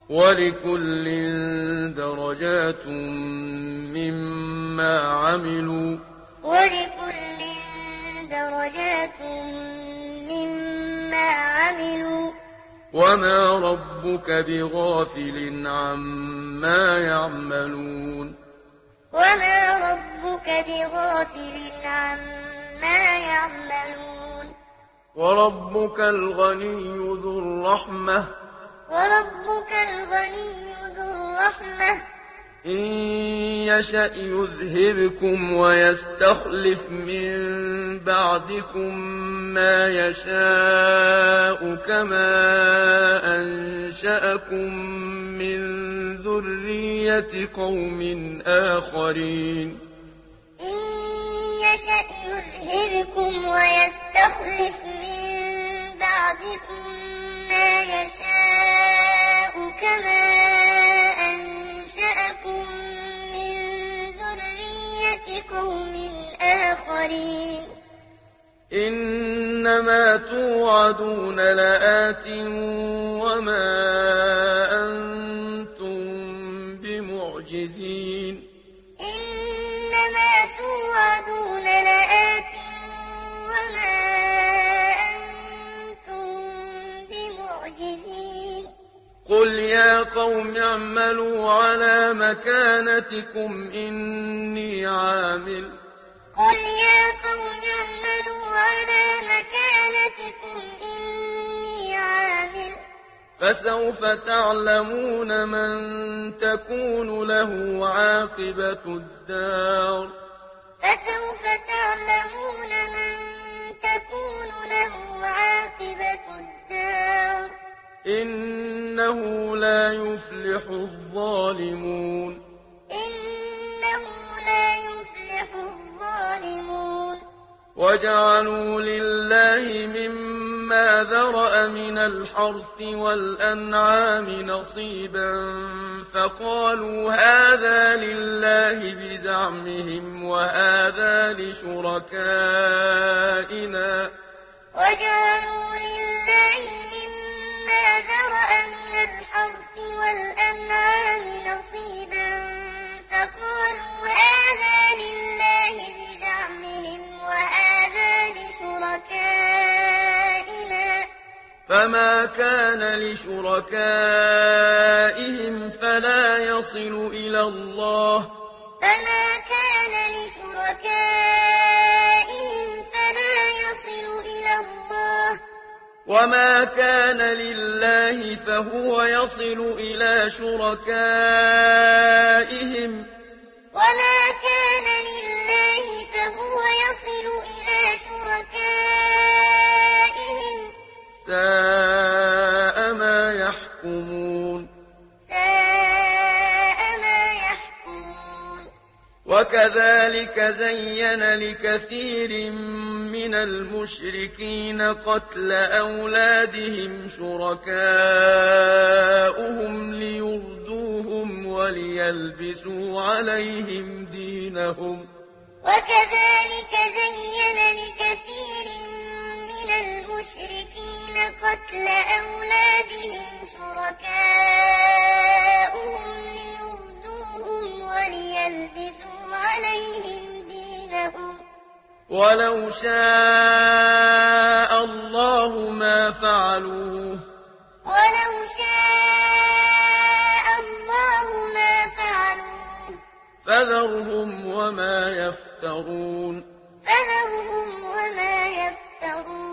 ولكل درجات مما عملوا ولكل درجات مما عملوا وما ربك بغافل عما يعملون وما ربك بغافل عما يعملون وربك الغني ذو الرحمة وربك الغني ذو الرحمة إن يشأ يذهبكم ويستخلف من بعدكم ما يشاء كما أنشأكم من ذرية قوم آخرين إن يشأ يذهبكم ويستخلف من بعدكم ما يشاء كما أنشأكم من ذرية قوم آخرين إنما توعدون لآت وما أنتم بمعجزين إنما توعدون لآت وما أنتم بمعجزين قل يا قوم اعملوا على مكانتكم إني عامل قل يا قوم اعملوا على مكانتكم إني عامل فسوف تعلمون من تكون له عاقبة الدار فسوف تعلمون من تكون له عاقبة الدار إنه لا يفلح الظالمون إنه لا يفلح الظالمون وجعلوا لله مما ذرأ من الحرث والأنعام نصيبا فقالوا هذا لله بزعمهم وهذا لشركائنا وجعلوا لله مما ذرأ من الحرث والأنعام نصيبا فقالوا هذا لله بزعمهم وهذا لشركائنا فما كان لشركائهم فلا يصل إلى الله فما كان لشركائهم فلا يصل إلى الله وما كان لله فهو يصل إلى شركائهم وما كان لله فهو يصل إلى شركائهم ساء ما يحكمون ساء ما يحكمون وكذلك زين لكثير من المشركين قتل أولادهم شركاؤهم ليردوهم وليلبسوا عليهم دينهم وكذلك زين لكثير من المشركين قتل أولادهم شركاؤهم ليردوهم وليلبسوا عليهم دينهم ولو شاء الله ما فعلوه ولو شاء الله ما فعلوه فذرهم وما يفترون فذرهم وما يفترون